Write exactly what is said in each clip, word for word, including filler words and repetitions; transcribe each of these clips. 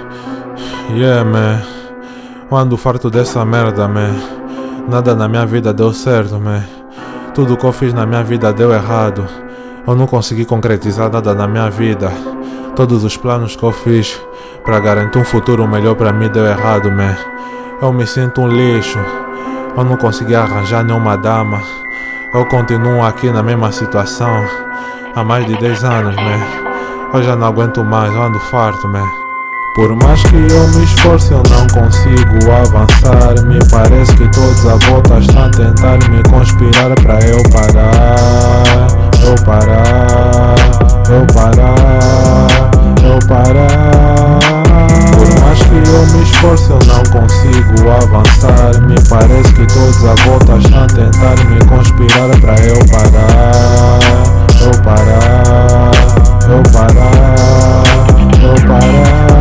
Yeah, man. Eu ando farto dessa merda, man. Nada na minha vida deu certo, man. Tudo que eu fiz na minha vida deu errado. Eu não consegui concretizar nada na minha vida. Todos os planos que eu fiz pra garantir um futuro melhor pra mim deu errado, man. Eu me sinto um lixo. Eu não consegui arranjar nenhuma dama. Eu continuo aqui na mesma situação há mais de dez anos, man. Eu já não aguento mais, eu ando farto, man. Por mais que eu me esforce, eu não consigo avançar. Me parece que todos à volta estão a tentar me conspirar pra eu parar. Eu parar, eu parar, eu parar. Por mais que eu me esforce, eu não consigo avançar. Me parece que todos à volta estão a tentar me conspirar pra eu parar. Eu parar, eu parar, eu parar.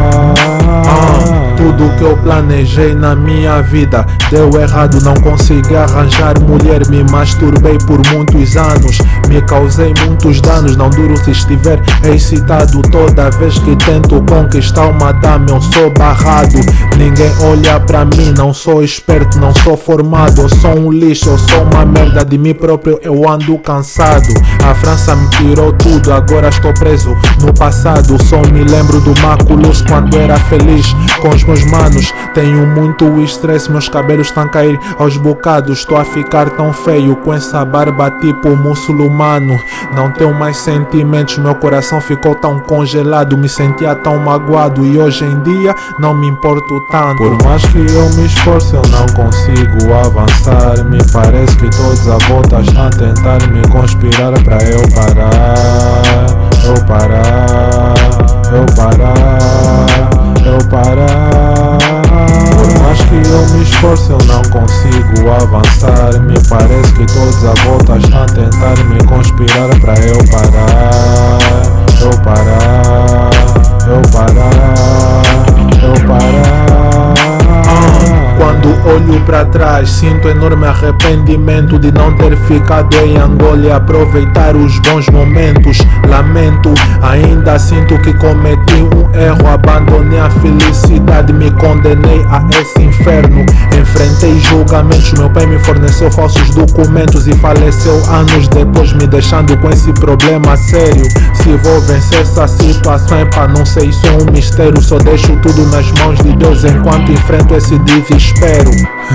Ah, tudo que eu planejei na minha vida deu errado, não consegui arranjar mulher. Me masturbei por muitos anos, me causei muitos danos. Não duro se estiver excitado. Toda vez que tento conquistar uma dama eu sou barrado. Ninguém olha pra mim, não sou esperto, não sou formado. Eu sou um lixo, eu sou uma merda de mim próprio, eu ando cansado. A França me tirou tudo, agora estou preso no passado. Só me lembro do Maculus quando era feliz com os meus manos. Tenho muito estresse, meus cabelos estão a cair aos bocados. Estou a ficar tão feio com essa barba tipo muçulmano. Não tenho mais sentimentos, meu coração ficou tão congelado. Me sentia tão magoado e hoje em dia não me importo tanto. Por mais que eu me esforce, eu não consigo avançar. Me parece que todos à volta estão a tentar me conspirar pra eu parar. Eu parar, eu parar, eu parar. Por mais que eu me esforce, eu não consigo avançar. Me parece que todos à volta estão a tentar me conspirar pra eu parar. Eu parar, eu parar, eu parar. Quando olho pra trás, sinto enorme arrependimento de não ter ficado em Angola e aproveitar os bons momentos. Lamento, ainda sinto que cometi um erro. Abandonei a felicidade, me condenei a esse inferno. Enfrentei julgamentos, meu pai me forneceu falsos documentos e faleceu anos depois, me deixando com esse problema sério. Se vou vencer essa situação, é pra não sei, isso é um mistério. Só deixo tudo nas mãos de Deus enquanto enfrento esse desespero.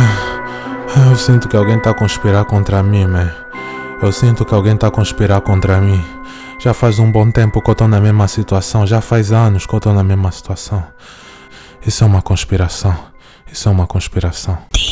Eu sinto que alguém tá a conspirar contra mim, man. Eu sinto que alguém tá a conspirar contra mim. Já faz um bom tempo que eu tô na mesma situação. Já faz anos que eu tô na mesma situação. Isso é uma conspiração. Isso é uma conspiração.